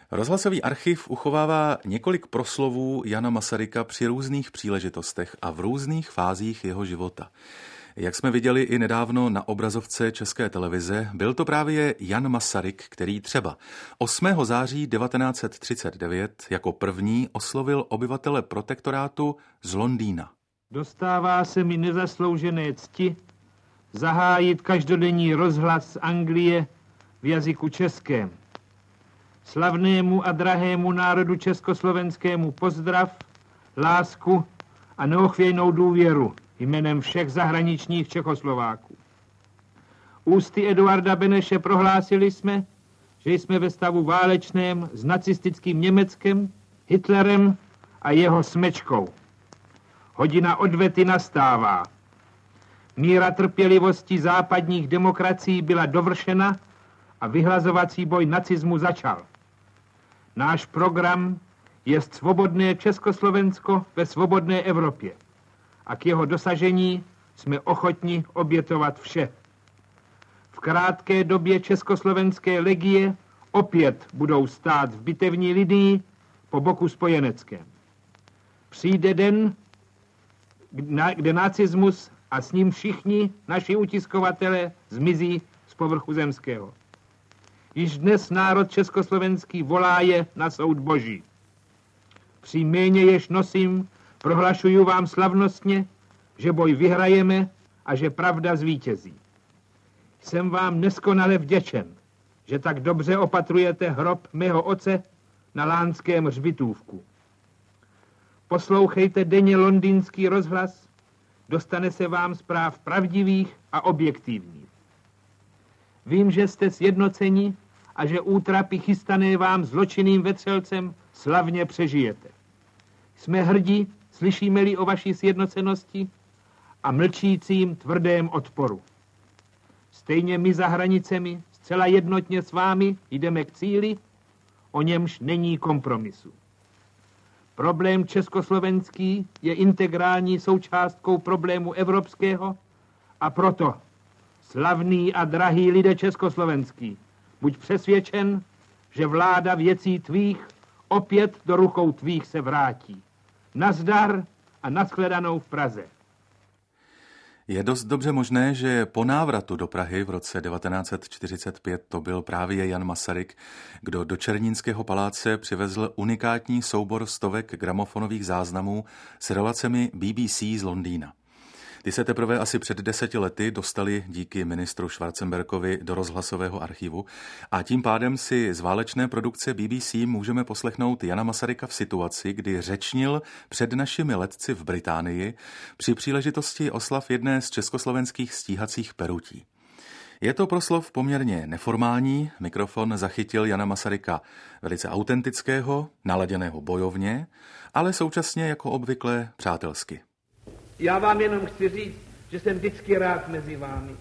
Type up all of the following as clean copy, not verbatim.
Rozhlasový archiv uchovává několik proslovů Jana Masaryka při různých příležitostech a v různých fázích jeho života. Jak jsme viděli i nedávno na obrazovce České televize, byl to právě Jan Masaryk, který třeba 8. září 1939 jako první oslovil obyvatele protektorátu z Londýna. Dostává se mi nezasloužené cti zahájit každodenní rozhlas z Anglie v jazyku českém. Slavnému a drahému národu československému pozdrav, lásku a neochvějnou důvěru jménem všech zahraničních Čechoslováků. Ústy Eduarda Beneše prohlásili jsme, že jsme ve stavu válečném s nacistickým Německem, Hitlerem a jeho smečkou. Hodina odvety nastává. Míra trpělivosti západních demokracií byla dovršena a vyhlazovací boj nacismu začal. Náš program je svobodné Československo ve svobodné Evropě a k jeho dosažení jsme ochotni obětovat vše. V krátké době československé legie opět budou stát v bitevní linii po boku spojeneckém. Přijde den, kde nacismus a s ním všichni naši utiskovatelé zmizí z povrchu zemského. Již dnes národ československý volá je na soud boží. Při jméně, jež nosím, prohlašuju vám slavnostně, že boj vyhrajeme a že pravda zvítězí. Jsem vám neskonale vděčen, že tak dobře opatrujete hrob mého otce na lánském hřbitůvku. Poslouchejte denně londýnský rozhlas, dostane se vám zpráv pravdivých a objektivních. Vím, že jste sjednoceni a že útrapy chystané vám zločinným vetřelcem slavně přežijete. Jsme hrdí, slyšíme-li o vaší sjednocenosti a mlčícím tvrdém odporu. Stejně my za hranicemi, zcela jednotně s vámi jdeme k cíli, o němž není kompromisu. Problém československý je integrální součástkou problému evropského a proto, slavný a drahý lidé československý, buď přesvědčen, že vláda věcí tvých opět do rukou tvých se vrátí. Nazdar a nashledanou v Praze. Je dost dobře možné, že po návratu do Prahy v roce 1945 to byl právě Jan Masaryk, kdo do Černínského paláce přivezl unikátní soubor stovek gramofonových záznamů s relacemi BBC z Londýna. Ty se teprve asi před 10 lety dostali díky ministru Schwarzenbergovi do rozhlasového archivu a tím pádem si z válečné produkce BBC můžeme poslechnout Jana Masaryka v situaci, kdy řečnil před našimi letci v Británii při příležitosti oslav jedné z československých stíhacích perutí. Je to proslov poměrně neformální, mikrofon zachytil Jana Masaryka velice autentického, naladěného bojovně, ale současně jako obvykle přátelsky. Já vám jenom chci říct, že jsem vždycky rád mezi vámi,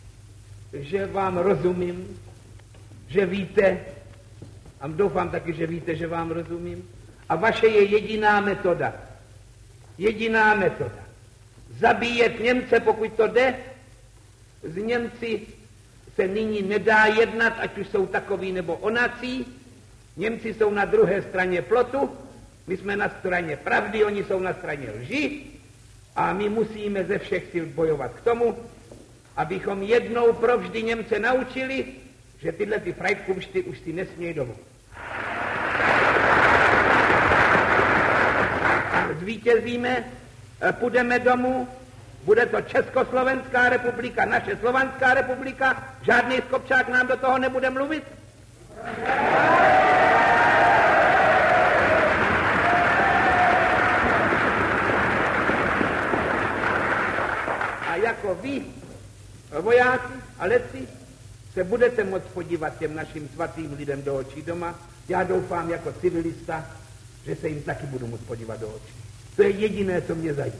že vám rozumím, že víte, a doufám taky, že víte, že vám rozumím, a vaše je jediná metoda. Jediná metoda. Zabíjet Němce, pokud to jde. Z Němci se nyní nedá jednat, ať už jsou takoví nebo onací. Němci jsou na druhé straně plotu, my jsme na straně pravdy, oni jsou na straně lži. A my musíme ze všech sil bojovat k tomu, abychom jednou provždy Němce naučili, že tyhle ty frajtkumšty už si nesmějí dovolit. Zvítězíme, půjdeme domů, bude to Československá republika, naše Slovanská republika, žádný Skopčák nám do toho nebude mluvit. Jako vy, vojáci a letci, se budete moct podívat těm našim svatým lidem do očí doma. Já doufám jako civilista, že se jim taky budu moct podívat do očí. To je jediné, co mě zajímá.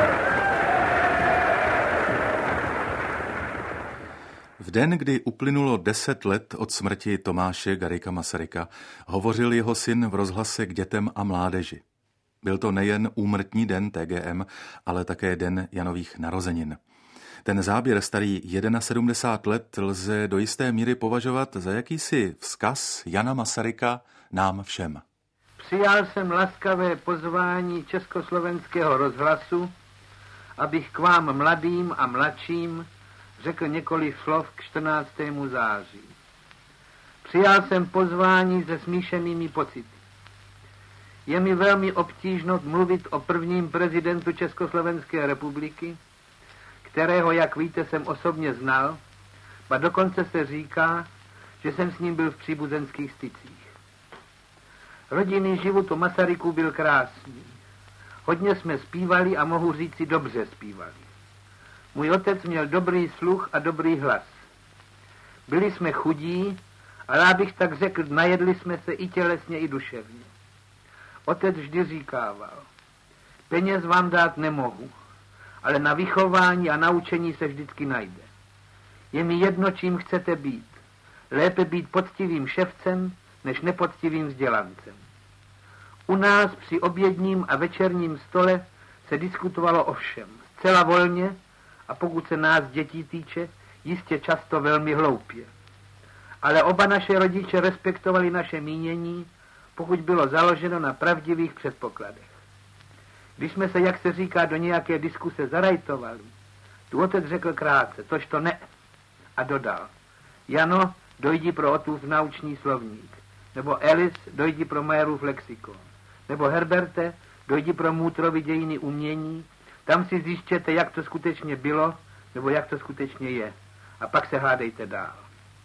V den, kdy uplynulo 10 let od smrti Tomáše Garrigua Masaryka, hovořil jeho syn v rozhlase k dětem a mládeži. Byl to nejen úmrtní den TGM, ale také den Janových narozenin. Ten záběr starý 71 let lze do jisté míry považovat za jakýsi vzkaz Jana Masaryka nám všem. Přijal jsem laskavé pozvání Československého rozhlasu, abych k vám mladým a mladším řekl několik slov k 14. září. Přijal jsem pozvání se smíšenými pocity. Je mi velmi obtížno mluvit o prvním prezidentu Československé republiky, kterého, jak víte, jsem osobně znal, a dokonce se říká, že jsem s ním byl v příbuzenských stycích. Rodinný život u Masaryků byl krásný. Hodně jsme zpívali a mohu říci dobře zpívali. Můj otec měl dobrý sluch a dobrý hlas. Byli jsme chudí, ale abych tak řekl, najedli jsme se i tělesně, i duševně. Otec vždy říkával, peněz vám dát nemohu, ale na vychování a naučení se vždycky najde. Je mi jedno, čím chcete být. Lépe být poctivým ševcem, než nepoctivým vzdělancem. U nás při obědním a večerním stole se diskutovalo o všem, zcela volně a pokud se nás dětí týče, jistě často velmi hloupě. Ale oba naše rodiče respektovali naše mínění, pokud bylo založeno na pravdivých předpokladech. Když jsme se, jak se říká, do nějaké diskuse zarajtovali, tu otec řekl krátce, tož to ne, a dodal, Jano, dojdi pro Otův naučný slovník, nebo Elis, dojdi pro Majerův lexikon, nebo Herberte, dojdi pro Mútrovi dějiny umění, tam si zjištěte, jak to skutečně bylo, nebo jak to skutečně je, a pak se hádejte dál.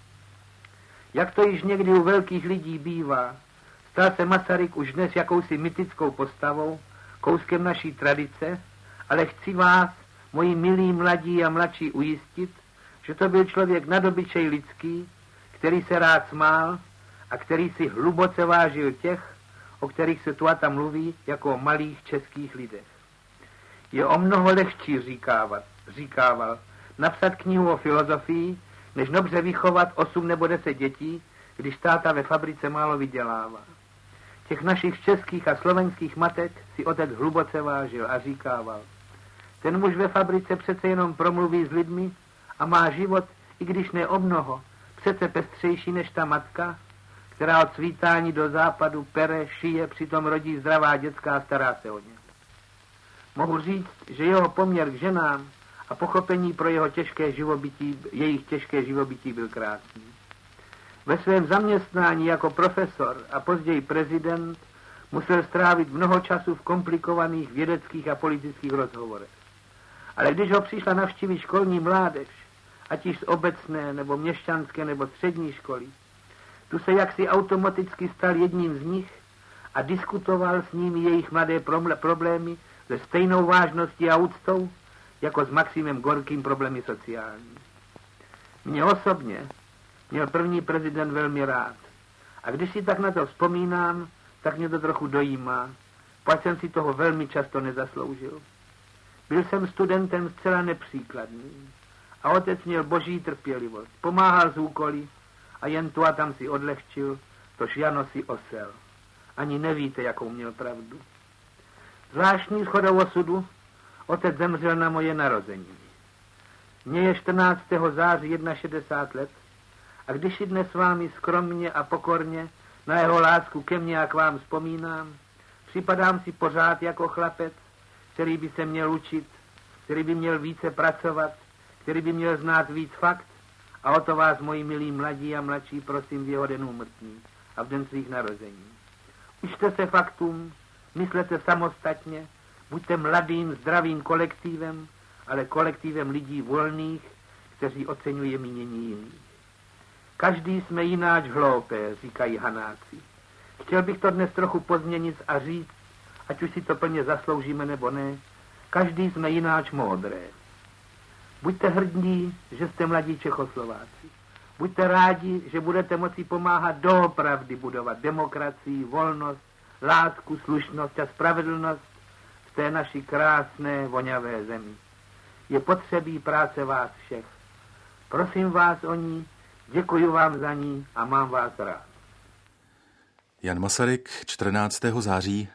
Jak to již někdy u velkých lidí bývá, stal se Masaryk už dnes jakousi mytickou postavou, kouskem naší tradice, ale chci vás, moji milí mladí a mladší, ujistit, že to byl člověk nadobyčej lidský, který se rád smál a který si hluboce vážil těch, o kterých se tu a tam mluví jako o malých českých lidech. Je o mnoho lehčí, říkával, napsat knihu o filozofii, než dobře vychovat 8 nebo 10 dětí, když táta ve fabrice málo vydělává. Těch našich českých a slovenských matek si otec hluboce vážil a říkával, ten muž ve fabrice přece jenom promluví s lidmi a má život, i když ne o mnoho, přece pestřejší než ta matka, která od svítání do západu pere, šije, přitom rodí zdravá děcka a stará se o ně. Mohu říct, že jeho poměr k ženám a pochopení pro jejich těžké živobytí byl krásný. Ve svém zaměstnání jako profesor a později prezident musel strávit mnoho času v komplikovaných vědeckých a politických rozhovorech. Ale když ho přišla navštívit školní mládež, ať již z obecné, nebo měšťanské, nebo střední školy, tu se jaksi automaticky stal jedním z nich a diskutoval s nimi jejich mladé problémy se stejnou vážností a úctou, jako s Maximem Gorkým problémy sociální. Mě osobně měl první prezident velmi rád. A když si tak na to vzpomínám, tak mě to trochu dojímá, pak jsem si toho velmi často nezasloužil. Byl jsem studentem zcela nepříkladným a otec měl boží trpělivost, pomáhal z úkoly a jen tu a tam si odlehčil, tož Jano si osel. Ani nevíte, jakou měl pravdu. Zvláštní shodou osudu, otec zemřel na moje narozeniny. Mně je 14. září 61 let a když si dnes s vámi skromně a pokorně na jeho lásku ke mně a k vám vzpomínám, připadám si pořád jako chlapec, který by se měl učit, který by měl více pracovat, který by měl znát víc fakt a o to vás, moji milí mladí a mladší, prosím v jeho den úmrtní a v den svých narození. Učte se faktům, myslete samostatně, buďte mladým, zdravým kolektivem, ale kolektivem lidí volných, kteří oceňují mínění jiných. Každý jsme jináč hloupé, říkají Hanáci. Chtěl bych to dnes trochu pozměnit a říct, ať už si to plně zasloužíme nebo ne, každý jsme jináč moudré. Buďte hrdí, že jste mladí Čechoslováci. Buďte rádi, že budete moci pomáhat doopravdy budovat demokracii, volnost, lásku, slušnost a spravedlnost v té naší krásné, voňavé zemi. Je potřebí práce vás všech. Prosím vás o ní, děkuji vám za ní a mám vás rád. Jan Masaryk 14. září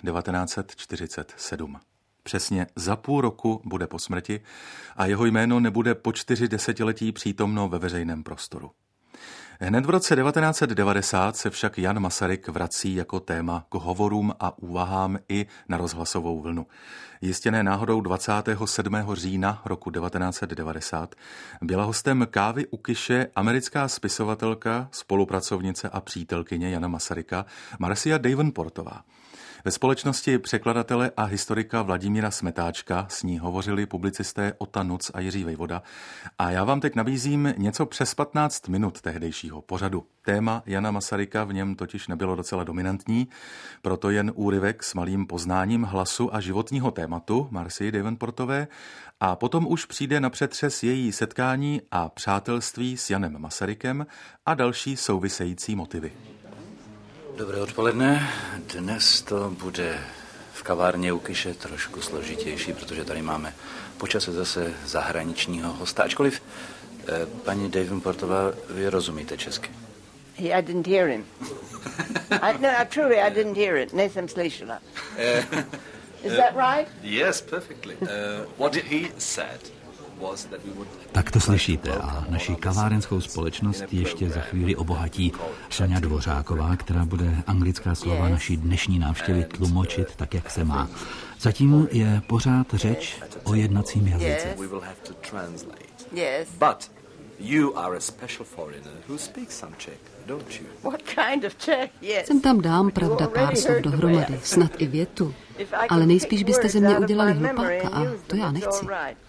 1947. Přesně za půl roku bude po smrti a jeho jméno nebude po 4 desetiletí přítomno ve veřejném prostoru. Hned v roce 1990 se však Jan Masaryk vrací jako téma k hovorům a úvahám i na rozhlasovou vlnu. Jistě ne náhodou 27. října roku 1990 byla hostem Kávy u Kiše americká spisovatelka, spolupracovnice a přítelkyně Jana Masaryka Marcia Davenportová. Ve společnosti překladatele a historika Vladimíra Smetáčka s ní hovořili publicisté Ota Nuc a Jiří Vejvoda a já vám teď nabízím něco přes 15 minut tehdejšího pořadu. Téma Jana Masaryka v něm totiž nebylo docela dominantní, proto jen úryvek s malým poznáním hlasu a životního tématu Marcie Davenportové a potom už přijde na přetřes její setkání a přátelství s Janem Masarykem a další související motivy. Dobré odpoledne. Dnes to bude v kavárně u Kiše trošku složitější, protože tady máme počase zase zahraničního hosta. Ačkoliv, paní Davenportová, vy rozumíte česky? I didn't hear him. Truly, I didn't hear it. Nejsem slyšela. Is that right? Yes, perfectly. What he said. Tak to slyšíte a naši kavárenskou společnost ještě za chvíli obohatí Soňa Dvořáková, která bude anglická slova naší dnešní návštěvy tlumočit tak, jak se má. Zatím je pořád řeč o jednacím jazyce. Yes. But you are a special foreigner who speaks some Czech, don't you? What kind of Czech? Yes. Sem tam dám, pravda, pár slov dohromady, snad i větu. Ale nejspíš byste ze mě udělali hlupáka a to já nechci.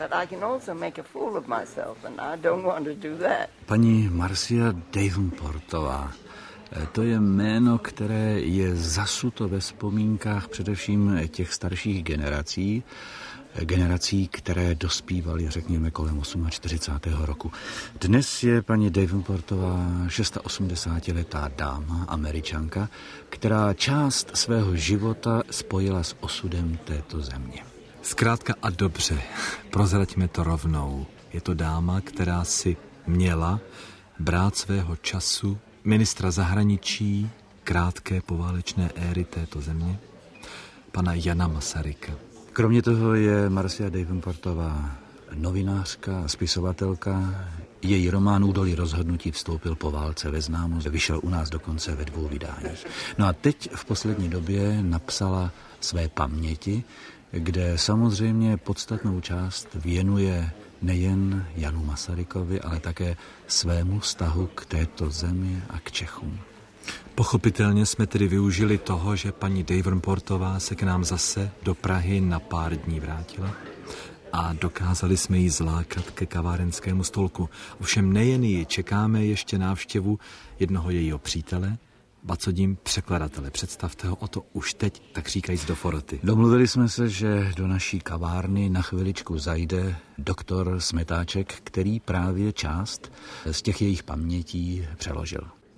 Paní Marcia Davenportová, to je jméno, které je zasuto ve vzpomínkách především těch starších generací, které dospívaly, řekněme, kolem 48. roku. Dnes je paní Davenportová 86letá dáma, Američanka, která část svého života spojila s osudem této země. Zkrátka a dobře, prozraďme to rovnou. Je to dáma, která si měla brát svého času ministra zahraničí krátké poválečné éry této země, pana Jana Masaryka. Kromě toho je Marcia Davenportová novinářka, spisovatelka. Její román Údolí rozhodnutí vstoupil po válce ve známost, vyšel u nás dokonce ve 2 vydáních. No a teď v poslední době napsala své paměti, kde samozřejmě podstatnou část věnuje nejen Janu Masarykovi, ale také svému vztahu k této zemi a k Čechům. Pochopitelně jsme tedy využili toho, že paní Davenportová se k nám zase do Prahy na pár dní vrátila a dokázali jsme ji zlákat ke kavárenskému stolku. Ovšem nejen ji, čekáme ještě návštěvu jednoho jejího přítele, bacodím překladatele. Představte ho o to už teď, tak říkajíc do foroty. Domluvili jsme se, že do naší kavárny na chviličku zajde doktor Smetáček, který právě část z těch jejich pamětí přeložil.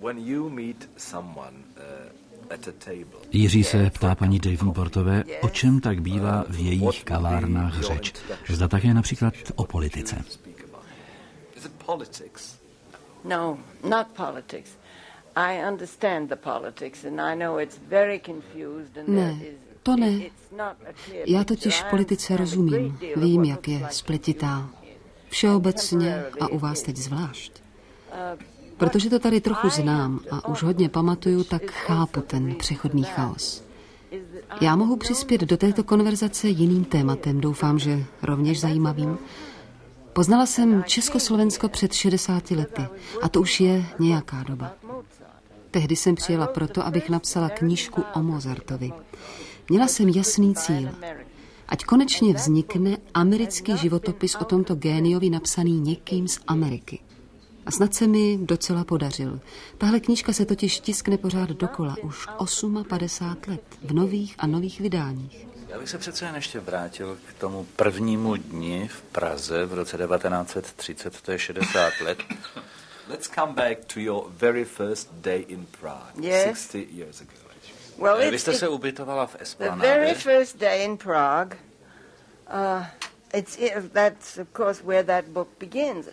Jiří se ptá paní Davenportové, o čem tak bývá v jejich kavárnách řeč. Zda také například o politice. No, not politics. I understand the politics and I know it's very confused and ne, to ne. Já totiž politice rozumím. Vím, jak je spletitá. Všeobecně a u vás teď zvlášť. Protože to tady trochu znám a už hodně pamatuju, tak chápu ten přechodný chaos. Já mohu přispět do této konverzace jiným tématem, doufám, že rovněž zajímavým. Poznala jsem Československo před 60 lety a to už je nějaká doba. Tehdy jsem přijela proto, abych napsala knížku o Mozartovi. Měla jsem jasný cíl. Ať konečně vznikne americký životopis o tomto géniovi napsaný někým z Ameriky. A snad se mi docela podařil. Tahle knížka se totiž tiskne pořád dokola už 58 let v nových a nových vydáních. Já bych se přece jen ještě vrátil k tomu prvnímu dni v Praze v roce 1930, to je 60 let. Let's come back to your very first day in Prague, yes. 60 years ago. Well, vy jste se ubytovala v Esplanádě. The very first day in Prague, that's of course where that book begins.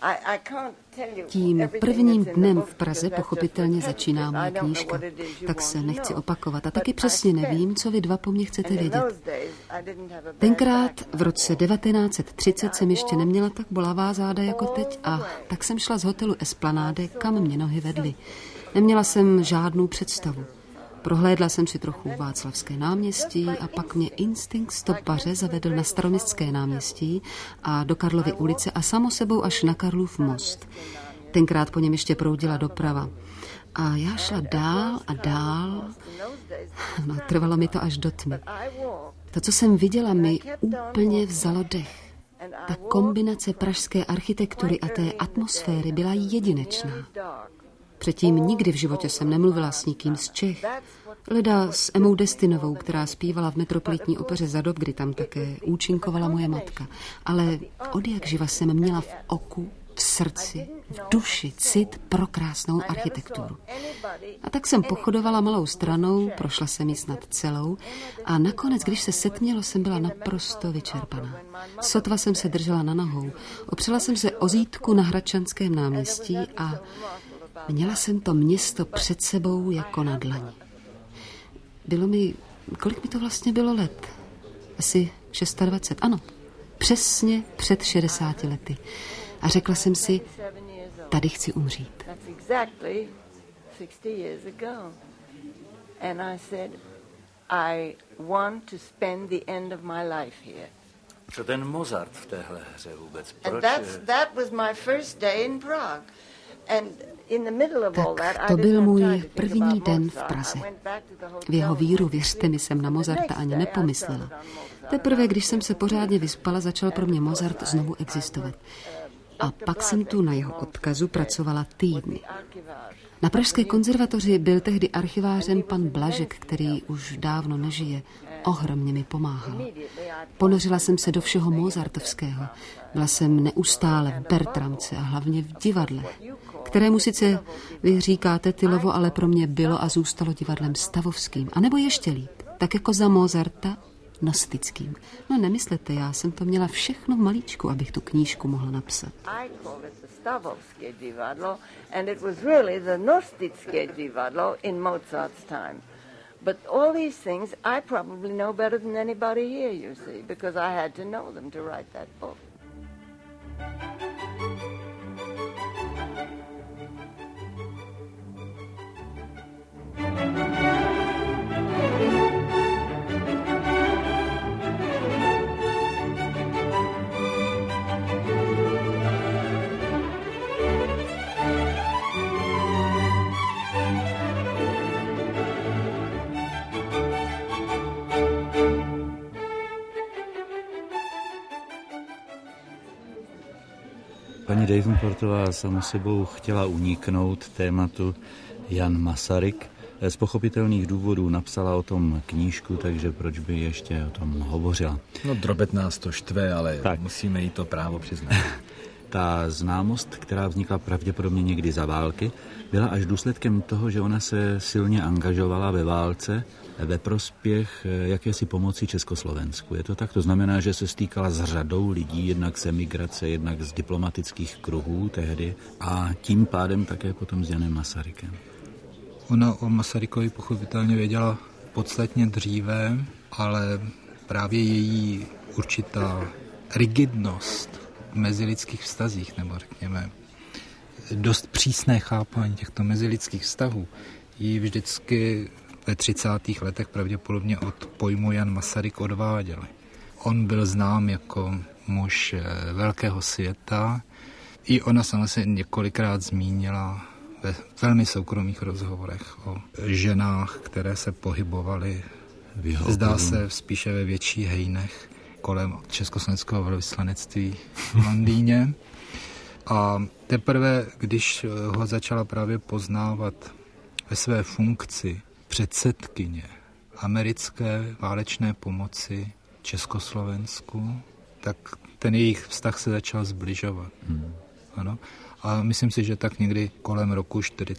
Tím prvním dnem v Praze pochopitelně začíná moje knížka, tak se nechci opakovat a taky přesně nevím, co vy dva po mně chcete vědět. Tenkrát v roce 1930 jsem ještě neměla tak bolavá záda jako teď a tak jsem šla z hotelu Esplanade, kam mě nohy vedly. Neměla jsem žádnou představu. Prohlédla jsem si trochu Václavské náměstí a pak mě instinkt stopaře zavedl na Staroměstské náměstí a do Karlovy ulice a samo sebou až na Karlův most. Tenkrát po něm ještě proudila doprava. A já šla dál a dál. No, trvalo mi to až do tmy. To, co jsem viděla, mi úplně vzalo dech. Ta kombinace pražské architektury a té atmosféry byla jedinečná. Předtím nikdy v životě jsem nemluvila s nikým z Čech. Leda s Emou Destinovou, která zpívala v Metropolitní opeře za dob, kdy tam také účinkovala moje matka. Ale odjakživa jsem měla v oku, v srdci, v duši cit pro krásnou architekturu. A tak jsem pochodovala malou stranou, prošla jsem ji snad celou a nakonec, když se setmělo, jsem byla naprosto vyčerpaná. Sotva jsem se držela na nohou. Opřela jsem se o zítku na Hradčanském náměstí a měla jsem to město před sebou jako na dlani. Bylo mi, kolik mi to vlastně bylo let? Asi 26, ano. Přesně před 60 lety. A řekla jsem si, tady chci umřít. Co ten Mozart v téhle hře vůbec? Proč? That was my first day in Prague. Tak to byl můj první den v Praze. V jeho víru, věřte mi, jsem na Mozarta ani nepomyslela. Teprve, když jsem se pořádně vyspala, začal pro mě Mozart znovu existovat. A pak jsem tu na jeho odkazu pracovala týdny. Na Pražské konzervatoři byl tehdy archivářem pan Blažek, který už dávno nežije. Ohromně mi pomáhal. Ponořila jsem se do všeho mozartovského. Byla jsem neustále v Bertramce a hlavně v divadle, kterému sice vy říkáte Tylovo, ale pro mě bylo a zůstalo divadlem stavovským. A nebo ještě líp, tak jako za Mozarta gnostickým. No nemyslete, já jsem to měla všechno v malíčku, abych tu knížku mohla napsat. Stavovské divadlo, and it was really the gnostické divadlo in Mozart's time. But all these things I probably know better than anybody here, you see, because I had to know them to write that book. Paní Davenportová samo sebou chtěla uniknout tématu Jan Masaryk. Z pochopitelných důvodů napsala o tom knížku, takže proč by ještě o tom hovořila? No drobet nás to štve, ale tak. Musíme jí to právo přiznat. Ta známost, která vznikla pravděpodobně někdy za války, byla až důsledkem toho, že ona se silně angažovala ve válce ve prospěch jakési pomoci Československu. Je to tak? To znamená, že se stýkala s řadou lidí, jednak z emigrace, jednak z diplomatických kruhů tehdy a tím pádem také potom s Janem Masarykem. Ona o Masarykovi pochopitelně věděla podstatně dříve, ale právě její určitá rigidnost v mezilidských vztazích, nebo řekněme dost přísné chápání těchto mezilidských vztahů, ji vždycky ve 30. letech pravděpodobně od pojmu Jan Masaryk odváděli. On byl znám jako muž velkého světa. I ona sama se několikrát zmínila ve velmi soukromých rozhovorech o ženách, které se pohybovaly, zdá se, spíše ve větších hejnech kolem československého velvyslanectví v Londýně. A teprve, když ho začala právě poznávat ve své funkci předsedkyně americké válečné pomoci Československu, tak ten jejich vztah se začal zbližovat. Ano. A myslím si, že tak někdy kolem roku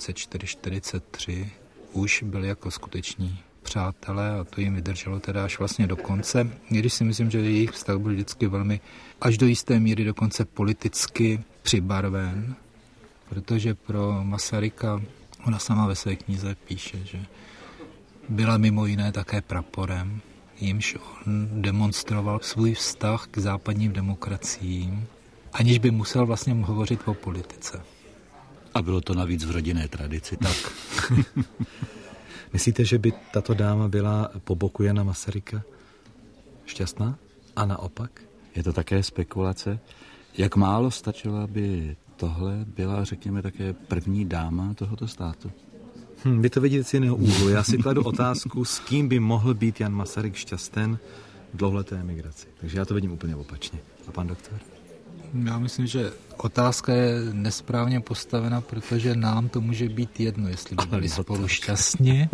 44-43 už byli jako skuteční přátelé a to jim vydrželo teda až vlastně do konce. Když si myslím, že jejich vztah byl vždycky velmi až do jisté míry dokonce politicky přibarven, protože pro Masaryka, ona sama ve své knize píše, že byla mimo jiné také praporem, jimž on demonstroval svůj vztah k západním demokraciím, aniž by musel vlastně hovořit o politice. A bylo to navíc v rodinné tradici, tak. Myslíte, že by tato dáma byla po boku Jana Masaryka šťastná? A naopak? Je to také spekulace? Jak málo stačilo, aby tohle byla, řekněme, také první dáma tohoto státu? Vy to vidíte z jiného úhlu. Já si kladu otázku, s kým by mohl být Jan Masaryk šťasten v dlouhleté emigraci. Takže já to vidím úplně opačně. A pan doktor? Já myslím, že otázka je nesprávně postavena, protože nám to může být jedno, jestli by byli spolu šťastní.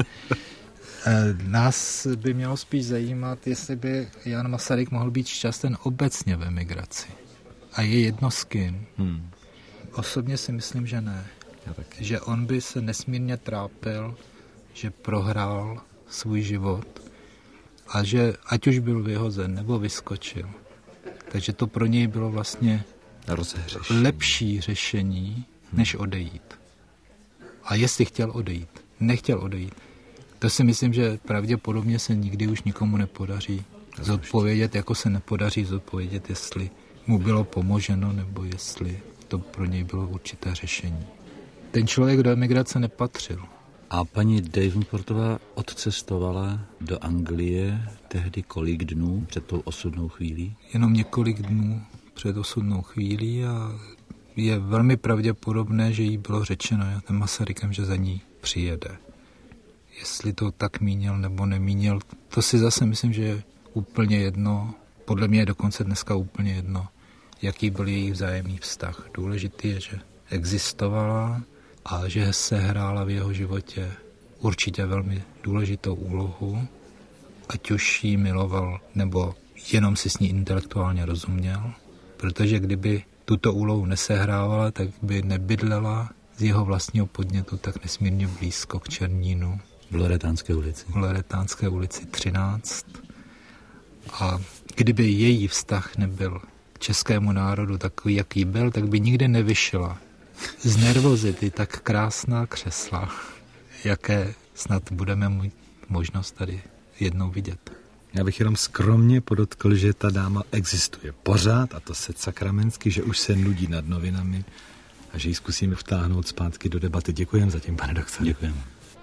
Nás by mělo spíš zajímat, jestli by Jan Masaryk mohl být šťasten obecně v emigraci. A je jedno s kým. Osobně si myslím, že ne. Že on by se nesmírně trápil, že prohrál svůj život a že ať už byl vyhozen nebo vyskočil. Takže to pro něj bylo vlastně lepší řešení, než odejít. A jestli chtěl odejít, nechtěl odejít, to si myslím, že pravděpodobně se nikdy už nikomu nepodaří zodpovědět, jako se nepodaří zodpovědět, jestli mu bylo pomoženo, nebo jestli to pro něj bylo určité řešení. Ten člověk do emigrace nepatřil. A paní Davenportová odcestovala do Anglie tehdy kolik dnů před tou osudnou chvílí? Jenom několik dnů před osudnou chvílí a je velmi pravděpodobné, že jí bylo řečeno tím Masarykem, že za ní přijede. Jestli to tak mínil nebo nemínil, to si zase myslím, že je úplně jedno. Podle mě je dokonce dneska úplně jedno, jaký byl její vzájemný vztah. Důležitý je, že existovala a že se hrála v jeho životě určitě velmi důležitou úlohu, ať už ji miloval, nebo jenom si s ní intelektuálně rozuměl, protože kdyby tuto úlohu nesehrávala, tak by nebydlela z jeho vlastního podnětu tak nesmírně blízko k Černínu. V Loretánské ulici. V Loretánské ulici 13. A kdyby její vztah nebyl k českému národu takový, jaký byl, tak by nikdy nevyšla z nervozity tak krásná křesla, jaké snad budeme mít možnost tady jednou vidět. Já bych jenom skromně podotkl, že ta dáma existuje pořád, a to se sakramensky, že už se nudí nad novinami a že ji zkusíme vtáhnout zpátky do debaty. Děkujeme zatím, pane doktore. Děkujeme.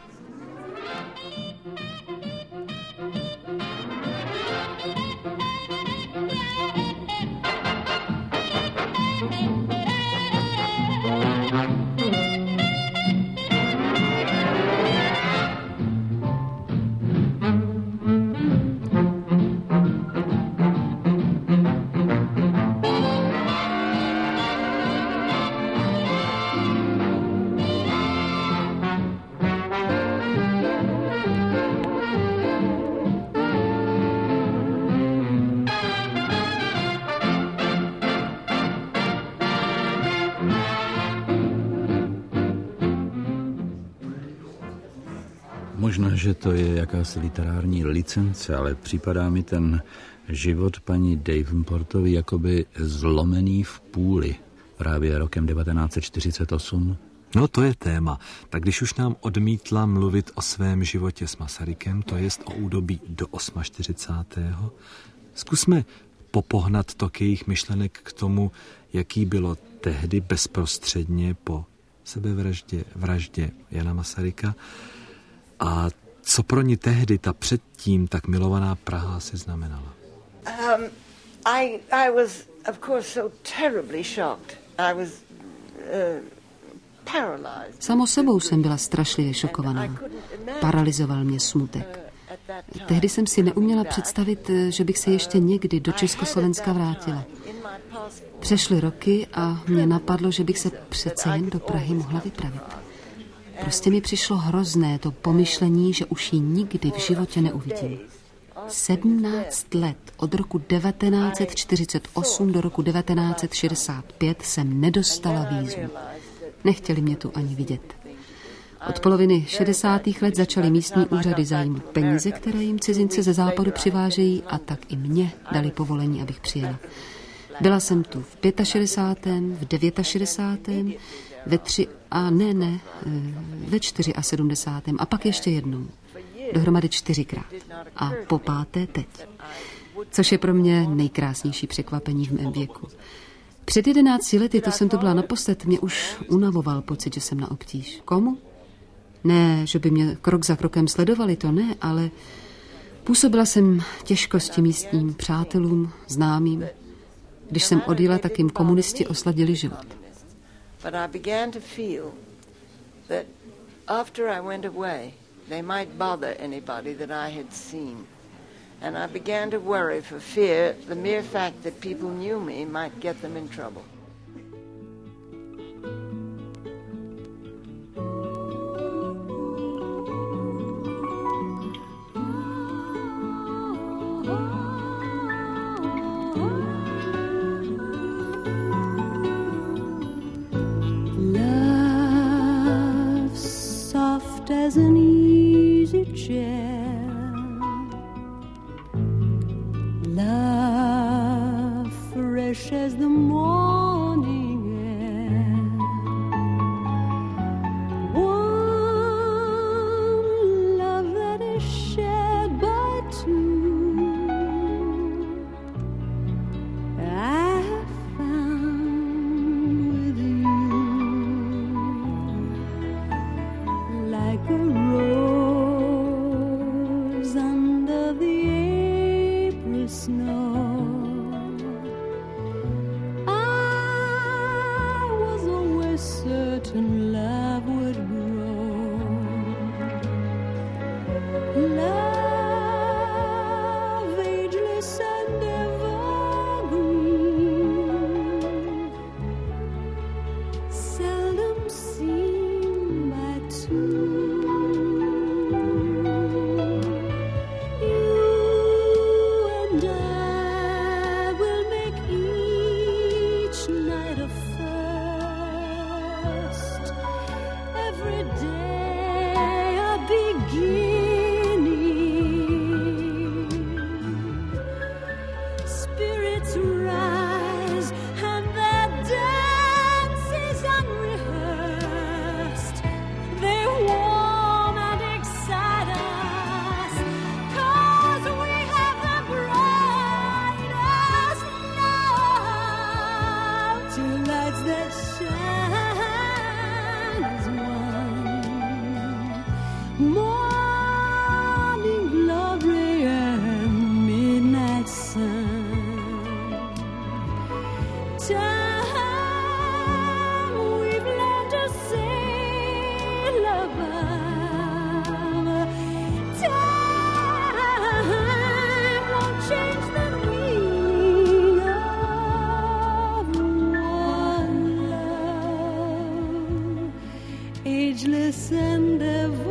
Možná, že to je jakási literární licence, ale připadá mi ten život paní Davenportový jakoby zlomený v půli právě rokem 1948. No to je téma. Tak když už nám odmítla mluvit o svém životě s Masarykem, to jest o údobí do 48. Zkusme popohnat tok jejich myšlenek k tomu, jaký bylo tehdy bezprostředně po vraždě Jana Masaryka a co pro ní tehdy ta předtím tak milovaná Praha si znamenala. I was of course so terribly shocked. I was paralyzed. Samo sebou jsem byla strašlivě šokovaná. Paralyzoval mě smutek. Tehdy jsem si neuměla představit, že bych se ještě někdy do Československa vrátila. Přešly roky a mě napadlo, že bych se přece jen do Prahy mohla vypravit. Prostě mi přišlo hrozné to pomyšlení, že už ji nikdy v životě neuvidím. 17 let od roku 1948 do roku 1965 jsem nedostala vízum. Nechtěli mě tu ani vidět. Od poloviny 60. let začaly místní úřady zajímat peníze, které jim cizinci ze západu přivážejí, a tak i mě dali povolení, abych přijela. Byla jsem tu v 65., v 69., ve 74. a pak ještě jednou. Dohromady 4krát. A po 5. teď. Což je pro mě nejkrásnější překvapení v mém věku. Před 11 lety, to jsem tu byla naposled, mě už unavoval pocit, že jsem na obtíž. Komu? Ne, že by mě krok za krokem sledovali, to ne, ale působila jsem těžkosti místním přátelům, známým. Když jsem odjela, tak jim komunisti osladili život. But I began to feel that after I went away, they might bother anybody that I had seen. And I began to worry for fear the mere fact that people knew me might get them in trouble. Love soft as an easy chair, love fresh as the morning air, one love that is shared by two. I have found with you, like a rose under the April snow. I was always certain love would grow. Love ageless and evergreen, seldom seen by two. You and I will make each night a first, every day a beginning. Spirits rise and their dance is unrehearsed. They warm and excite us, 'cause we have the brightest love. Two lights that shine as one, morning glory and midnight sun. Time we've learned to sail above. Time won't change the meaning of one love, ageless and ever.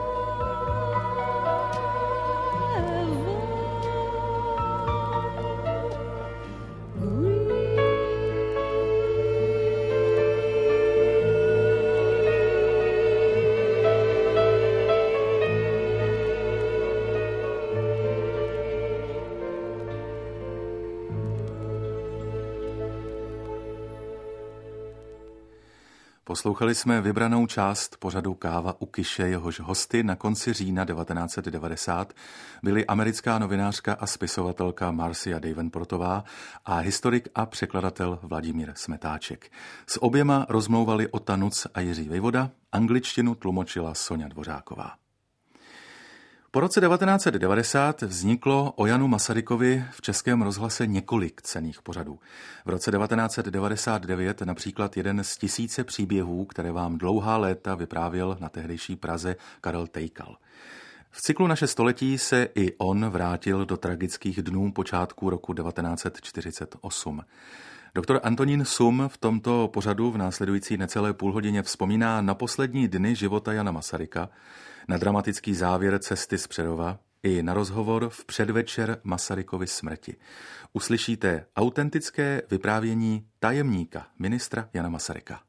Poslouchali jsme vybranou část pořadu Káva u Kiše, jehož hosty na konci října 1990 byly americká novinářka a spisovatelka Marcia Davenportová a historik a překladatel Vladimír Smetáček. S oběma rozmlouvali Ota Nuc a Jiří Vejvoda, angličtinu tlumočila Soňa Dvořáková. Po roce 1990 vzniklo o Janu Masarykovi v Českém rozhlase několik cenných pořadů. V roce 1999 například jeden z 1000 příběhů, které vám dlouhá léta vyprávěl na tehdejší Praze Karel Tejkal. V cyklu Naše století se i on vrátil do tragických dnů počátku roku 1948. Doktor Antonín Sum v tomto pořadu v následující necelé půlhodině vzpomíná na poslední dny života Jana Masaryka, na dramatický závěr cesty z Přerova i na rozhovor v předvečer Masarykovy smrti. Uslyšíte autentické vyprávění tajemníka ministra Jana Masaryka.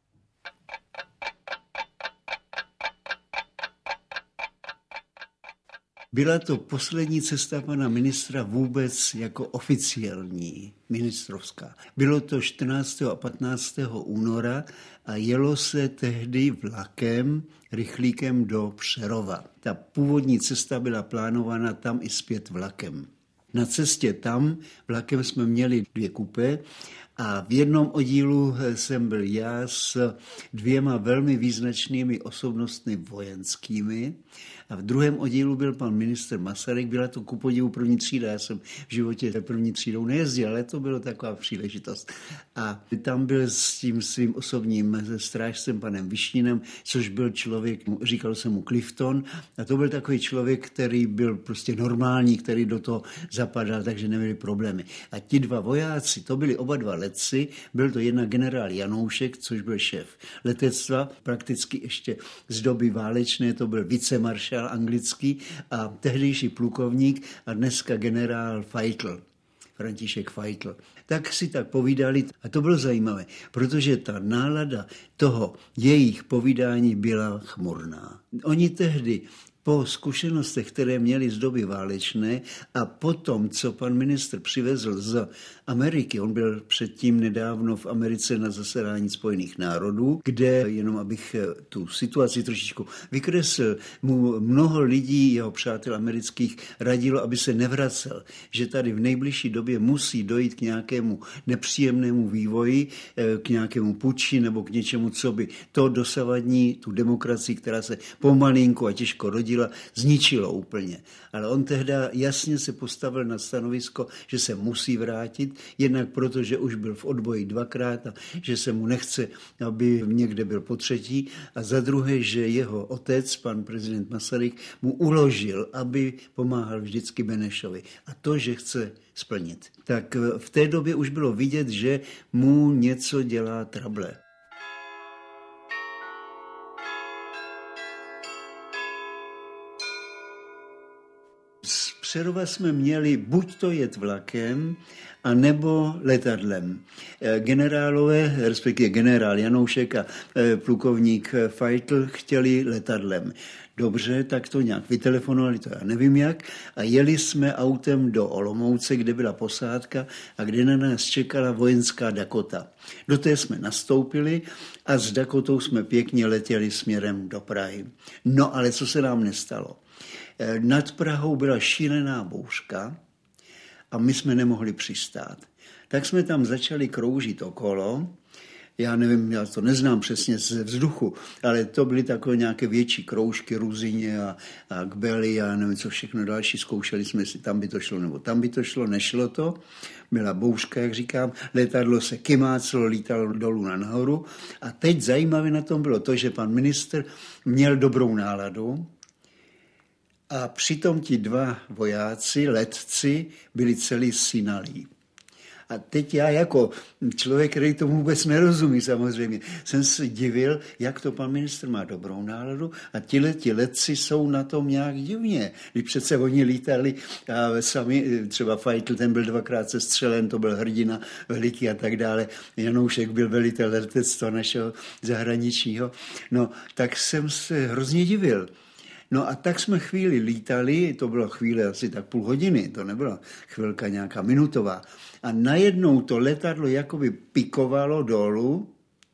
Byla to poslední cesta pana ministra vůbec jako oficiální, ministrovská. Bylo to 14. a 15. února a jelo se tehdy vlakem, rychlíkem do Přerova. Ta původní cesta byla plánována tam i zpět vlakem. Na cestě tam vlakem jsme měli 2 kupé a v jednom oddílu jsem byl já s 2 velmi význačnými osobnostmi vojenskými a v druhém oddílu byl pan ministr Masaryk. Byla to kupodivu první třída, já jsem v životě první třídou nejezdil, ale to byla taková příležitost. A tam byl s tím svým osobním strážcem panem Višnínem, což byl člověk, říkal se mu Clifton, a to byl takový člověk, který byl prostě normální, který do toho zapadal, takže neměli problémy. A ti 2 vojáci, to byli oba 2 letci, byl to jedna generál Janoušek, což byl šéf letectva, prakticky ještě z doby válečné, to byl vicemaršál anglický a tehdejší plukovník a dneska generál Feitl, František Feitl. Tak si tak povídali a to bylo zajímavé, protože ta nálada toho jejich povídání byla chmurná. Oni tehdy po zkušenostech, které měli z doby válečné a potom, co pan ministr přivezl z Ameriky, on byl předtím nedávno v Americe na zasedání Spojených národů, kde, jenom abych tu situaci trošičku vykreslil, mu mnoho lidí, jeho přátel amerických, radilo, aby se nevracel, že tady v nejbližší době musí dojít k nějakému nepříjemnému vývoji, k nějakému puči nebo k něčemu, co by to dosavadní, tu demokracii, která se pomalinku a těžko rodila, zničilo úplně. Ale on tehdy jasně se postavil na stanovisko, že se musí vrátit, jednak proto, že už byl v odboji 2krát a že se mu nechce, aby někde byl potřetí, a za druhé, že jeho otec, pan prezident Masaryk, mu uložil, aby pomáhal vždycky Benešovi. A to, že chce splnit. Tak v té době už bylo vidět, že mu něco dělá trable. Přerova jsme měli buď to jet vlakem, a nebo letadlem. Generálové, respektive generál Janoušek a plukovník Feitl chtěli letadlem. Dobře, tak to nějak vytelefonovali, to já nevím jak, a jeli jsme autem do Olomouce, kde byla posádka a kde na nás čekala vojenská Dakota. Do té jsme nastoupili a s Dakotou jsme pěkně letěli směrem do Prahy. No ale co se nám nestalo? Nad Prahou byla šílená bouřka a my jsme nemohli přistát. Tak jsme tam začali kroužit okolo. Já nevím, já to neznám přesně ze vzduchu, ale to byly takové nějaké větší kroužky, Ruzině a Kbely a nevím, co všechno další. Zkoušeli jsme si, tam by to šlo nebo tam by to šlo, nešlo to. Byla bouřka, jak říkám, letadlo se kymáclo, lítalo dolů na nahoru. A teď zajímavé na tom bylo to, že pan ministr měl dobrou náladu, a přitom ti 2 vojáci, letci, byli celý synalí. A teď já jako člověk, který tomu vůbec nerozumí samozřejmě, jsem se divil, jak to pan ministr má dobrou náladu a ti letci jsou na tom nějak divně. Když přece oni lítali a sami, třeba Feitl, ten byl 2krát sestřelen, to byl hrdina veliký a tak dále. Janoušek byl velitel letectva našeho zahraničního. No, tak jsem se hrozně divil. No a tak jsme chvíli lítali, to byla chvíle asi tak půl hodiny, to nebyla chvilka nějaká minutová. A najednou to letadlo jakoby pikovalo dolů,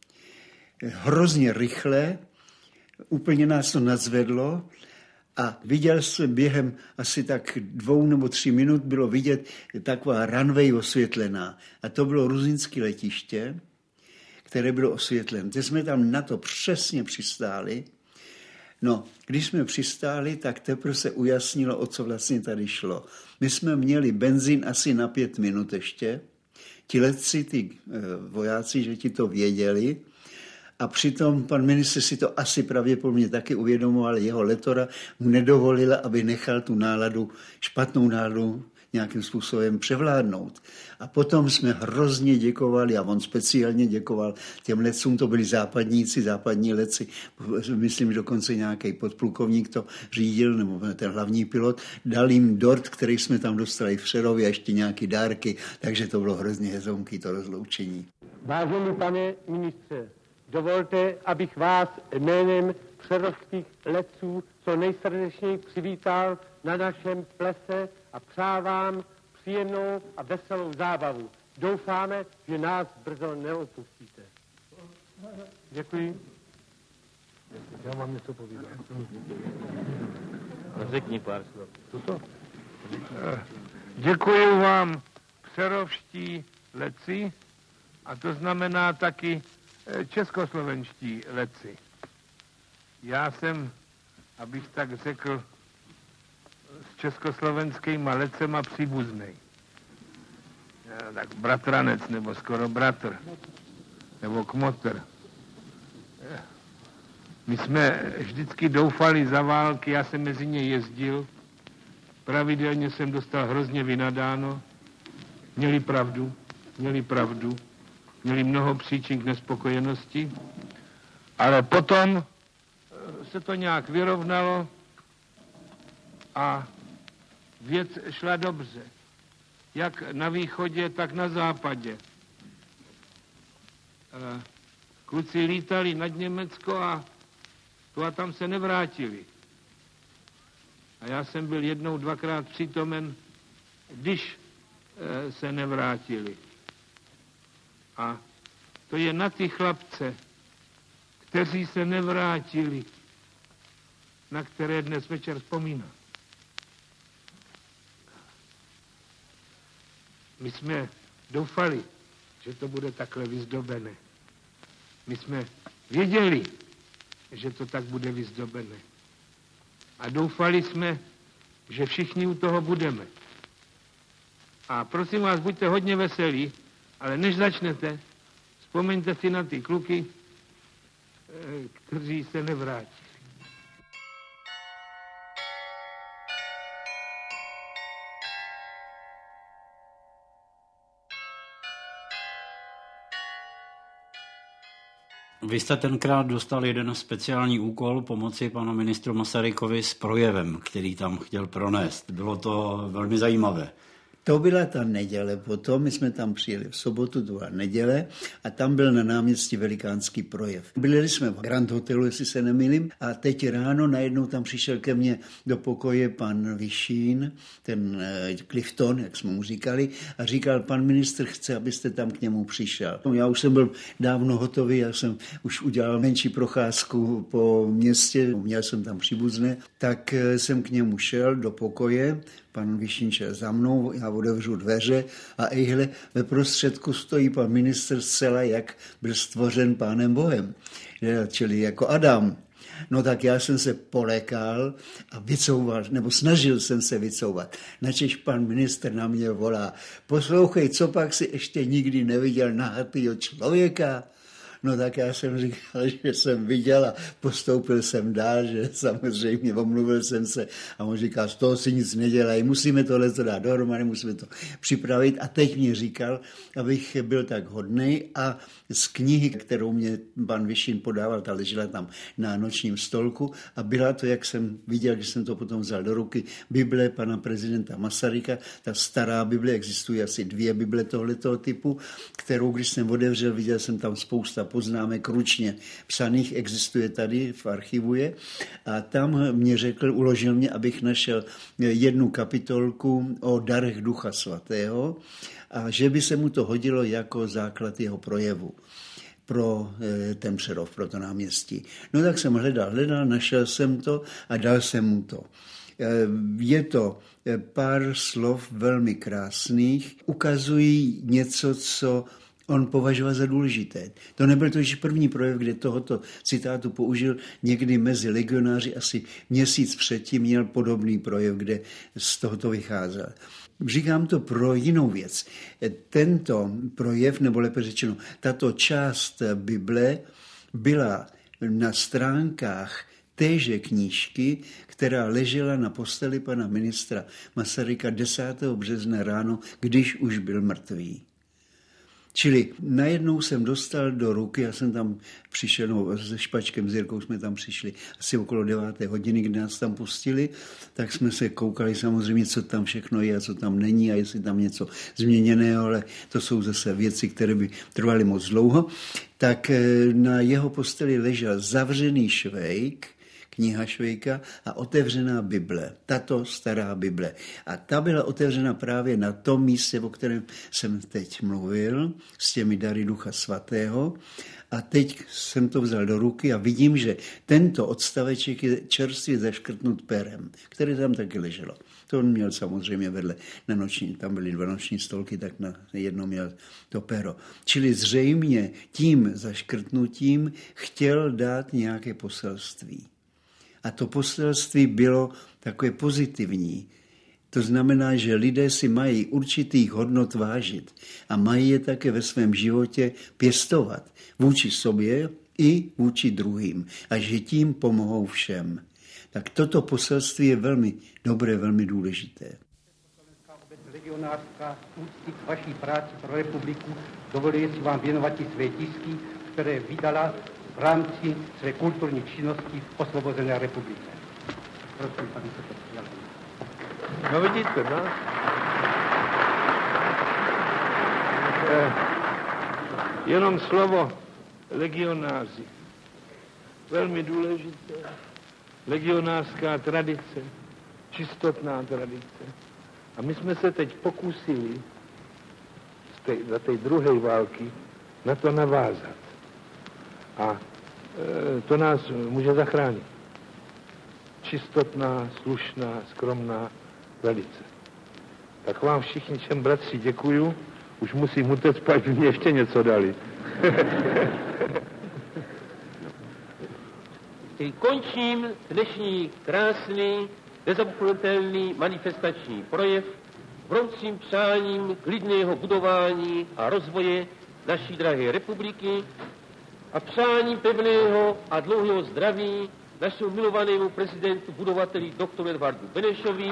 hrozně rychle, úplně nás to nadzvedlo a viděl jsem během asi tak 2 nebo 3 minut bylo vidět taková runway osvětlená. A to bylo ruzinské letiště, které bylo osvětlené. Teď jsme tam na to přesně přistáli. No, když jsme přistáli, tak teprve se ujasnilo, o co vlastně tady šlo. My jsme měli benzín asi na 5 minut ještě. Ti letci, ty vojáci, že ti to věděli. A přitom pan ministr si to asi pravděpodobně taky uvědomoval. Jeho letora mu nedovolila, aby nechal tu náladu, špatnou náladu nějakým způsobem převládnout. A potom jsme hrozně děkovali, a on speciálně děkoval těm letcům, to byli západníci, západní letci, myslím, dokonce nějaký podplukovník to řídil, nebo ten hlavní pilot, dal jim dort, který jsme tam dostali v Přerově, a ještě nějaký dárky, takže to bylo hrozně hezonky, to rozloučení. Vážený pane ministře, dovolte, abych vás jménem přerovských letců co nejsrdečněji přivítal na našem plese a přávám příjemnou a veselou zábavu. Doufáme, že nás brzo neopustíte. Děkuji. Já mám něco povídat. Řekni pár slov. Co? Děkuji vám, přerovští leci, a to znamená taky českoslovenští leci. Já jsem, abych tak řekl, s československýma lecema příbuznej. Tak bratranec, nebo skoro bratr, nebo kmotr. My jsme vždycky doufali za války, já jsem mezi ně jezdil, pravidelně jsem dostal hrozně vynadáno, měli pravdu, měli mnoho příčin k nespokojenosti, ale potom se to nějak vyrovnalo a věc šla dobře. Jak na východě, tak na západě. Kluci lítali nad Německo a tu a tam se nevrátili. A já jsem byl jednou, dvakrát přítomen, když se nevrátili. A to je na ty chlapce, kteří se nevrátili, na které dnes večer vzpomínám. My jsme doufali, že to bude takhle vyzdobené. My jsme věděli, že to tak bude vyzdobené. A doufali jsme, že všichni u toho budeme. A prosím vás, buďte hodně veselí, ale než začnete, vzpomeňte si na ty kluky, kteří se nevrátí. Vy jste tenkrát dostal jeden speciální úkol pomoci panu ministru Masarykovi s projevem, který tam chtěl pronést. Bylo to velmi zajímavé. To byla ta neděle potom, my jsme tam přijeli v sobotu, to byla neděle, a tam byl na náměstí velikánský projev. Byli jsme v Grand Hotelu, jestli se nemýlím, a teď ráno najednou tam přišel ke mně do pokoje pan Vyšín, ten Clifton, jak jsme mu říkali, a říkal, pan ministr chce, abyste tam k němu přišel. Já už jsem byl dávno hotový, já jsem už udělal menší procházku po městě, měl jsem tam příbuzné, tak jsem k němu šel do pokoje. Pan Vyšín šel za mnou, já otevřu dveře a ejhle, ve prostředku stojí pan ministr zcela, jak byl stvořen Pánem Bohem, čili jako Adam. No tak já jsem se polekal a vycouval, nebo snažil jsem se vycouvat. Načež pan ministr na mě volá, poslouchej, co pak si ještě nikdy neviděl nahatýho člověka? No tak já jsem říkal, že jsem viděl a postoupil jsem dál, že samozřejmě omluvil jsem se a on říkal, z toho si nic nedělají, musíme tohle dát dohromady, musíme to připravit a teď mě říkal, abych byl tak hodnej a z knihy, kterou mě pan Vyšín podával, ta ležela tam na nočním stolku a byla to, jak jsem viděl, když jsem to potom vzal do ruky, Bible pana prezidenta Masaryka, ta stará Bible, existují asi 2 Bible tohletoho typu, kterou, když jsem otevřel, viděl jsem tam spousta poznámek ručně psaných, existuje tady v archivu je, a tam mě řekl, uložil mě, abych našel jednu kapitolku o darech Ducha Svatého a že by se mu to hodilo jako základ jeho projevu pro ten Přerov, pro to náměstí. No tak jsem hledal, našel jsem to a dal jsem mu to. Je to pár slov velmi krásných, ukazují něco, co on považoval za důležité. To nebyl totiž první projev, kde tohoto citátu použil, někdy mezi legionáři asi měsíc předtím měl podobný projev, kde z tohoto vycházel. Říkám to pro jinou věc. Tento projev, nebo lépe řečeno, tato část Bible byla na stránkách téže knížky, která ležela na posteli pana ministra Masaryka 10. března ráno, když už byl mrtvý. Čili najednou jsem dostal do ruky, já jsem tam přišel, no, se Špačkem, s Jirkou jsme tam přišli asi okolo 9. hodiny, kdy nás tam pustili, tak jsme se koukali samozřejmě, co tam všechno je a co tam není a jestli tam něco změněného, ale to jsou zase věci, které by trvaly moc dlouho. Tak na jeho posteli ležel zavřený švejk, kniha Švejka a Otevřená Bible, tato stará Bible. A ta byla otevřena právě na tom místě, o kterém jsem teď mluvil, s těmi dary Ducha Svatého. A teď jsem to vzal do ruky a vidím, že tento odstaveček je čerstvě zaškrtnut perem, který tam taky leželo. To on měl samozřejmě vedle na noční, tam byly 2 noční stolky, tak na jedno měl to pero. Čili zřejmě tím zaškrtnutím chtěl dát nějaké poselství. A to poselství bylo takové pozitivní. To znamená, že lidé si mají určitých hodnot vážit a mají je také ve svém životě pěstovat vůči sobě i vůči druhým a že tím pomohou všem. Tak toto poselství je velmi dobré, velmi důležité. Legionářská úcty k vaší práci pro republiku dovoluje si vám věnovat i své tisky, které vydala v rámci své kulturní činnosti v osvobozené republice. Prosím, pane sekretář. No vidíte, no? Jenom slovo legionáři. Velmi důležité. Legionářská tradice, čistotná tradice. A my jsme se teď pokusili za té druhé války na to navázat. A to nás může zachránit. Čistotná, slušná, skromná tradice. Tak vám všichni všem bratři děkuju. Už musím utéct, pak by mě ještě něco dali. Končím dnešní krásný, nezapomenutelný manifestační projev vroucím přáním klidného budování a rozvoje naší drahé republiky a přáním pevného a dlouhého zdraví našemu milovanému prezidentu, budovateli doktoru Edvardu Benešovi.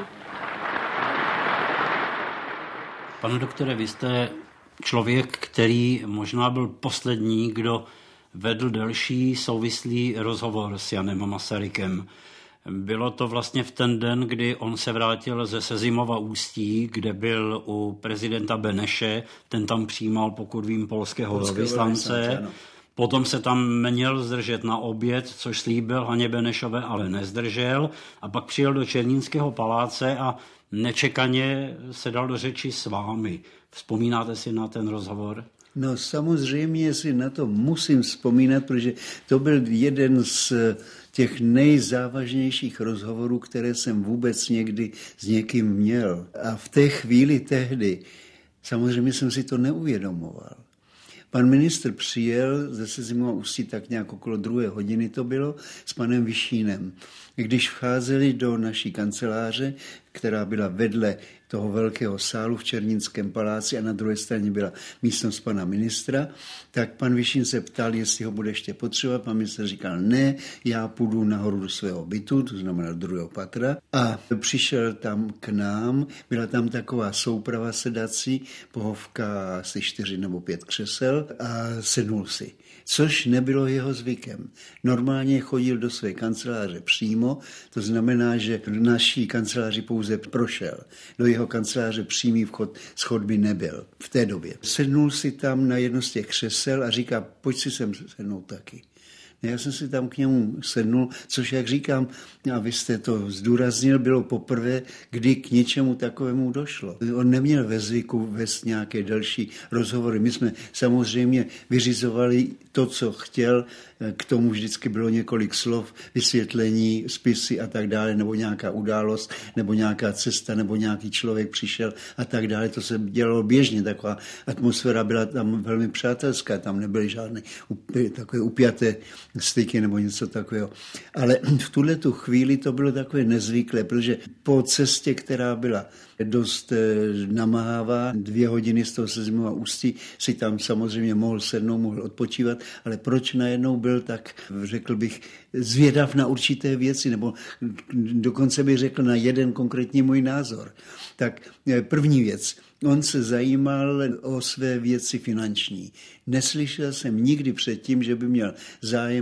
Pane doktore, vy jste člověk, který možná byl poslední, kdo vedl delší souvislý rozhovor s Janem Masarykem. Bylo to vlastně v ten den, kdy on se vrátil ze Sezimova Ústí, kde byl u prezidenta Beneše, ten tam přijímal, pokud vím, polského velvyslance. Potom se tam měl zdržet na oběd, což slíbil Haně Benešové, ale nezdržel. A pak přijel do Černínského paláce a nečekaně se dal do řeči s vámi. Vzpomínáte si na ten rozhovor? No samozřejmě si na to musím vzpomínat, protože to byl jeden z těch nejzávažnějších rozhovorů, které jsem vůbec někdy s někým měl. A v té chvíli tehdy samozřejmě jsem si to neuvědomoval. Pan ministr přijel ze Sezimova Ústí tak nějak okolo 2 hodiny to bylo s panem Vyšínem. Když vcházeli do naší kanceláře, která byla vedle toho velkého sálu v Černínském paláci a na druhé straně byla místnost pana ministra, tak pan Vyšín se ptal, jestli ho bude ještě potřebovat. Pan ministr říkal, ne, já půjdu nahoru do svého bytu, to znamená do 2. patra. A přišel tam k nám, byla tam taková souprava sedací, pohovka asi 4 nebo 5 křesel a sednul si. Což nebylo jeho zvykem. Normálně chodil do své kanceláře přímo, to znamená, že v naší kanceláři pouze prošel. Do jeho kanceláře přímý vchod z chodby nebyl v té době. Sednul si tam na jedno z těch křesel a říká, pojď si sem sednout taky. Já jsem si tam k němu sednul, což, jak říkám, a vy jste to zdůraznil, bylo poprvé, kdy k něčemu takovému došlo. On neměl ve zvyku vést nějaké další rozhovory. My jsme samozřejmě vyřizovali to, co chtěl, k tomu vždycky bylo několik slov, vysvětlení, spisy a tak dále, nebo nějaká událost, nebo nějaká cesta, nebo nějaký člověk přišel a tak dále. To se dělalo běžně, taková atmosféra byla tam velmi přátelská, tam nebyly žádné takové upjaté styky nebo něco takového. Ale v tuhletu chvíli to bylo takové nezvyklé, protože po cestě, která byla dost namáhavá, 2 hodiny z toho Sezimova Ústí, si tam samozřejmě mohl sednout, mohl odpočívat, ale proč najednou byl tak, řekl bych, zvědav na určité věci, nebo dokonce bych řekl na jeden konkrétní můj názor. Tak první věc, on se zajímal o své věci finanční. Neslyšel jsem nikdy předtím, že by měl zájem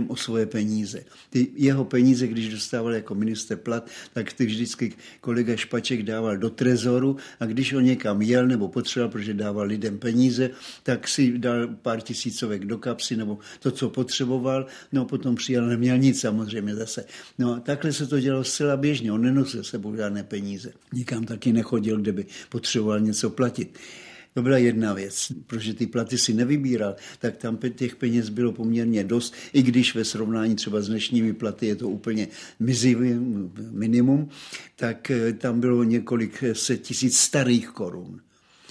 jim o svoje peníze. Ty jeho peníze, když dostával jako minister plat, tak ty vždycky kolega Špaček dával do trezoru a když on někam jel nebo potřeboval, protože dával lidem peníze, tak si dal pár tisícovek do kapsy nebo to, co potřeboval, no potom přijel, neměl nic samozřejmě zase. No takhle se to dělalo zcela běžně, on nenosil sebou žádné peníze. Nikam taky nechodil, kde by potřeboval něco platit. To byla jedna věc, protože ty platy si nevybíral, tak tam těch peněz bylo poměrně dost, i když ve srovnání třeba s dnešními platy je to úplně mizivý minimum, tak tam bylo několik set tisíc starých korun.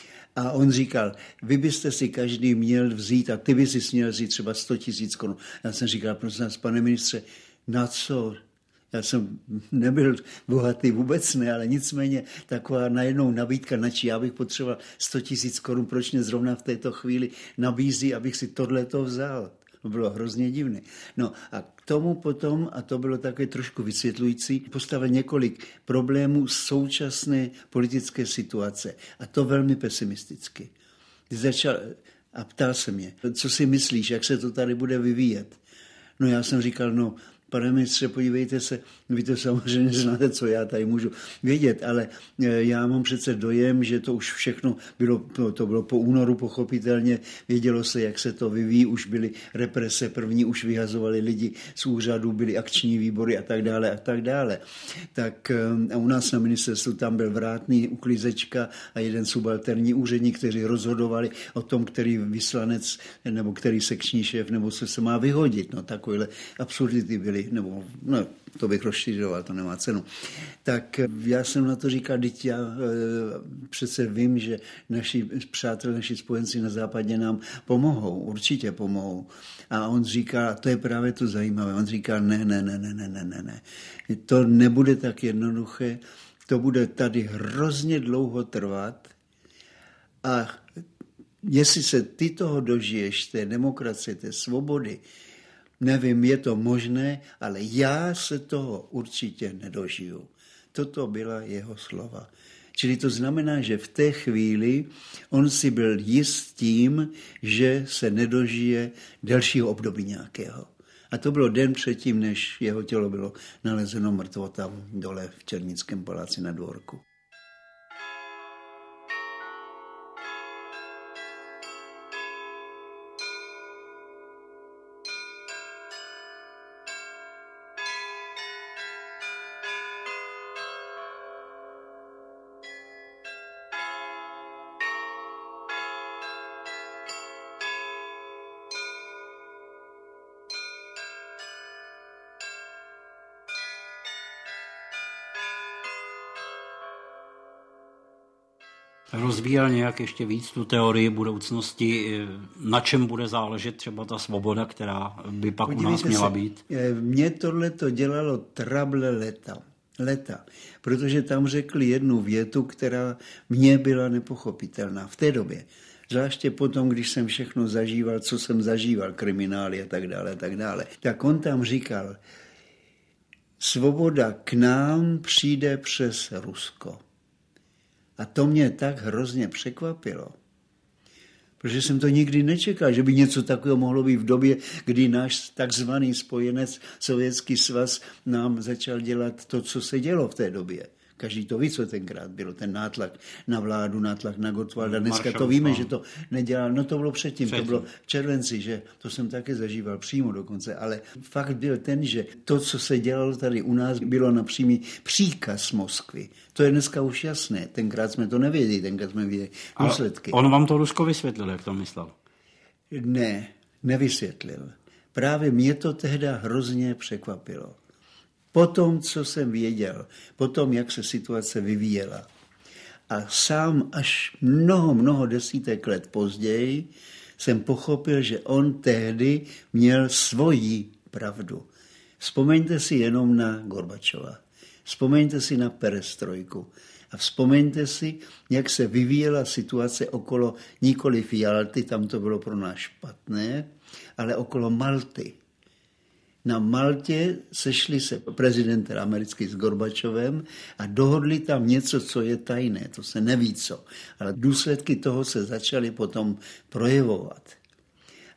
A on říkal, vy byste si každý měl vzít a ty by si měl vzít třeba 100 000 korun. Já jsem říkal, prosím vás, pane ministře, na co? Já jsem nebyl bohatý, vůbec ne, ale nicméně taková najednou nabídka, načí já bych potřeboval 100 000 korun, proč mě zrovna v této chvíli nabízí, abych si tohleto vzal. To bylo hrozně divné. No a k tomu potom, a to bylo takové trošku vysvětlující, postavil několik problémů současné politické situace. A to velmi pesimisticky. Začal a ptal se mě, co si myslíš, jak se to tady bude vyvíjet? No já jsem říkal, no pane ministře, podívejte se, vy to samozřejmě znáte, co já tady můžu vědět, ale já mám přece dojem, že to už všechno bylo po únoru pochopitelně, vědělo se, jak se to vyvíjí, už byly represe první, už vyhazovali lidi z úřadu, byly akční výbory a tak dále a tak dále. Tak a u nás na ministerstvu tam byl vrátný uklízečka a jeden subalterní úředník, kteří rozhodovali o tom, který vyslanec nebo který sekční šéf nebo co se má vyhodit. No takovéhle absurdity byly. Nebo, no, to bych rozšířoval, to nemá cenu. Tak já jsem na to říkal, teď já přece vím, že naši přátelé, naši spojenci na západě nám pomohou, určitě pomohou. A on říká, to je právě to zajímavé, on říká, ne. To nebude tak jednoduché, to bude tady hrozně dlouho trvat a jestli se ty toho dožiješ, té demokracie, té svobody, nevím, je to možné, ale já se toho určitě nedožiju. Toto byla jeho slova. Čili to znamená, že v té chvíli on si byl jist tím, že se nedožije delšího období nějakého. A to bylo den předtím, než jeho tělo bylo nalezeno mrtvo tam dole v Černickém paláci na dvorku. Rozvíjel nějak ještě víc tu teorii budoucnosti, na čem bude záležet třeba ta svoboda, která by pak u nás měla být? Mně tohle to dělalo trable leta, protože tam řekli jednu větu, která mně byla nepochopitelná v té době. Zvláště potom, když jsem všechno zažíval, co jsem zažíval, kriminály a tak dále. Tak on tam říkal, svoboda k nám přijde přes Rusko. A to mě tak hrozně překvapilo, protože jsem to nikdy nečekal, že by něco takového mohlo být v době, kdy náš takzvaný spojenec Sovětský svaz nám začal dělat to, co se dělo v té době. Každý to ví, co tenkrát bylo, ten nátlak na vládu, nátlak na Gottwalda. Dneska to víme, že to nedělal, no to bylo předtím, to bylo v červenci, že to jsem také zažíval přímo dokonce, ale fakt byl ten, že to, co se dělalo tady u nás, bylo na přímý příkaz Moskvy. To je dneska už jasné, tenkrát jsme to nevěděli, tenkrát jsme viděli důsledky. On vám to Rusko vysvětlil, jak to myslel? Ne, nevysvětlil. Právě mě to tehdy hrozně překvapilo. Po tom, co jsem věděl, po tom, jak se situace vyvíjela. A sám až mnoho desítek let později jsem pochopil, že on tehdy měl svoji pravdu. Vzpomeňte si jenom na Gorbačova. Vzpomeňte si na perestrojku. A vzpomeňte si, jak se vyvíjela situace okolo nikoliv Jalty, tam to bylo pro nás špatné, ale okolo Malty. Na Maltě sešli se prezident americký s Gorbačovem a dohodli tam něco, co je tajné, to se neví co. Ale důsledky toho se začaly potom projevovat.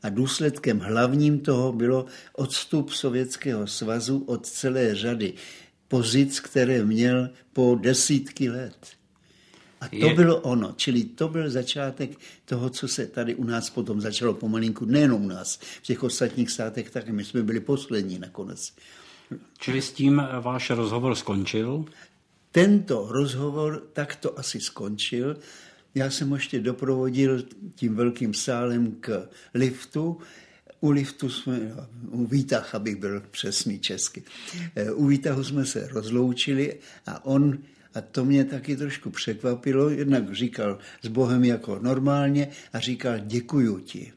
A důsledkem hlavním toho bylo odstup Sovětského svazu od celé řady pozic, které měl po desítky let. A to bylo ono, čili to byl začátek toho, co se tady u nás potom začalo pomalinku, nejenom u nás, v těch ostatních státech taky, my jsme byli poslední nakonec. Čili s tím váš rozhovor skončil? Tento rozhovor takto asi skončil. Já jsem ho ještě doprovodil tím velkým sálem k liftu. U liftu jsme, u výtah, abych byl přesný česky, u výtahu jsme se rozloučili a on, a to mě taky trošku překvapilo, jednak říkal s Bohem jako normálně a říkal děkuju ti.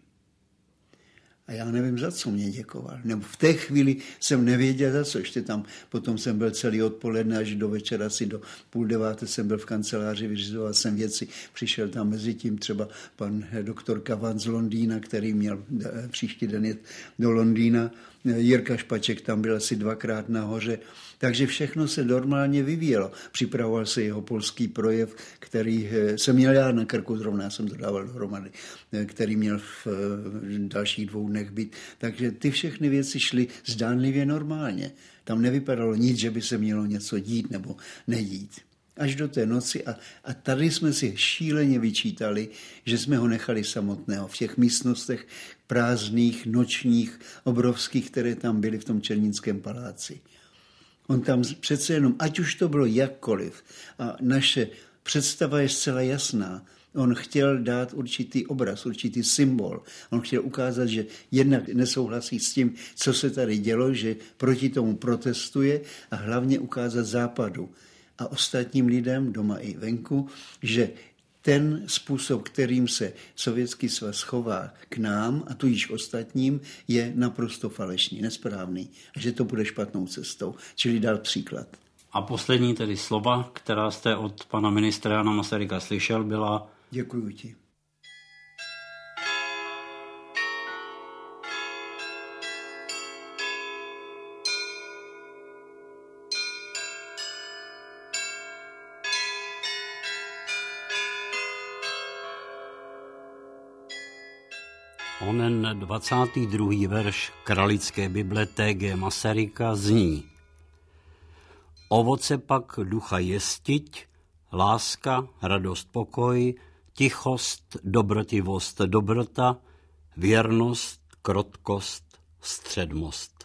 A já nevím, za co mě děkoval. Nebo v té chvíli jsem nevěděl, za co. Ještě tam, potom jsem byl celý odpoledne až do večera, asi do 8:30 jsem byl v kanceláři, vyřizoval jsem věci. Přišel tam mezi tím třeba pan doktor Kavan z Londýna, který měl příští den jet do Londýna. Jirka Špaček tam byl asi 2krát nahoře. Takže všechno se normálně vyvíjelo. Připravoval se jeho polský projev, který jsem měl já na krku, zrovna jsem to dával dohromady, který měl v dalších 2 dnech být. Takže ty všechny věci šly zdánlivě normálně. Tam nevypadalo nic, že by se mělo něco dít nebo nedít. Až do té noci a tady jsme si šíleně vyčítali, že jsme ho nechali samotného v těch místnostech prázdných, nočních, obrovských, které tam byly v tom Černínském paláci. On tam přece jenom, ať už to bylo jakkoliv, a naše představa je zcela jasná, on chtěl dát určitý obraz, určitý symbol. On chtěl ukázat, že jednak nesouhlasí s tím, co se tady dělo, že proti tomu protestuje a hlavně ukázat Západu a ostatním lidem, doma i venku, že ten způsob, kterým se Sovětský svaz chová k nám a tudíž ostatním, je naprosto falešný, nesprávný a že to bude špatnou cestou, čili dal příklad. A poslední tedy slova, která jste od pana ministra Jana Masaryka slyšel, byla: děkuju ti. Onen 22. verš kralické Bible T.G. Masaryka zní: ovoce pak ducha jestiť, láska, radost, pokoj, tichost, dobrotivost, dobrota, věrnost, krotkost, středmost.